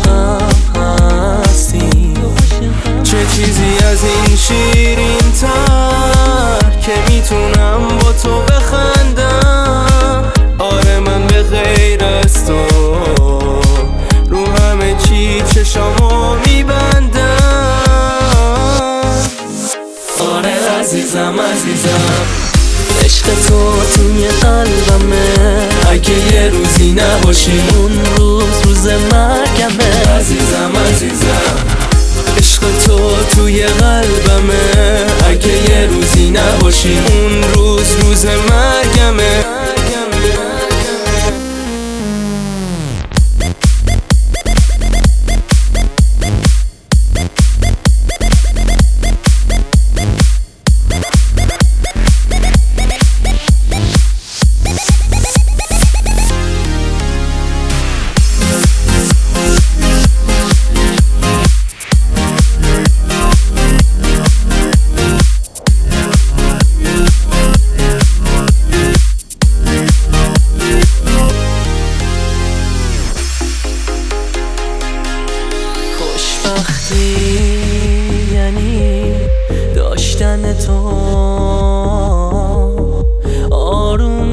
عاشقم هستی، چه چیزی از این شیرین تر که میتونم با تو بخندم. آره من به غیر از تو رو همه چی چشامو میبندم. آره عزیزم عزیزم، عشق تو توی قلبمه، اگه یه روزی نباشی اون روز مرگمه. عزیزم عزیزم، عشق تو توی قلبمه، اگه یه روزی نباشی اون روز مرگمه. خوشبختی یعنی داشتن تو، آروم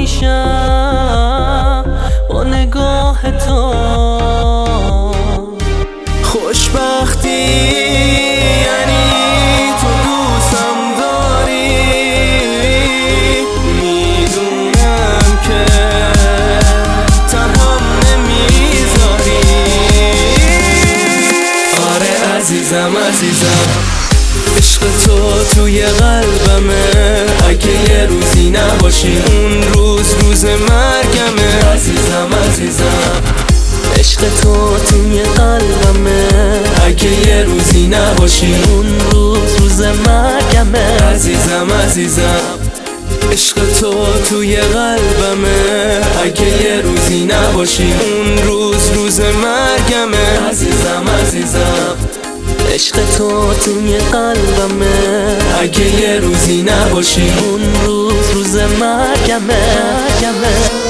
میشم با نگاه تو. خوشبختی یعنی تو دوستم داری، میدونم که تنهام نمیذاری. آره عزیزم عزیزم، عشق تو توی قلبمه، اگه یه روزی نباشی اون روز مرگمه. عزیزم عزیزم، عشق تو توی قلبمه، اگه یه روزی نباشی اون روز مرگمه. عزیزم عزیزم، عشق تو توی قلبمه، اگه یه روزی نباشی اون روز مرگمه. عزیزم عزیزم، عشق تو توی قلبمه، اگه یه روزی نباشی اون روز مرگمه.